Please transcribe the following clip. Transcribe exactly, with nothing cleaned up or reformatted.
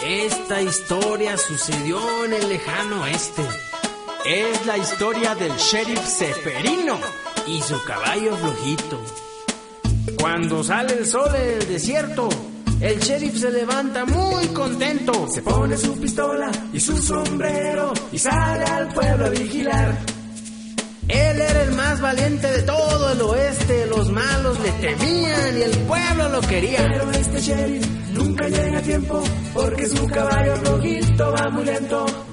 Esta historia sucedió en el lejano oeste. Es la historia del sheriff Ceferino y su caballo flojito. Cuando sale el sol en el desierto, el sheriff se levanta muy contento. Se pone su pistola y su sombrero y sale al pueblo a vigilar. Él era el más valiente de todo el oeste. Los malos le temían y el pueblo lo quería. Pero este sheriff nunca llega a tiempo porque su caballo flojito va muy lento.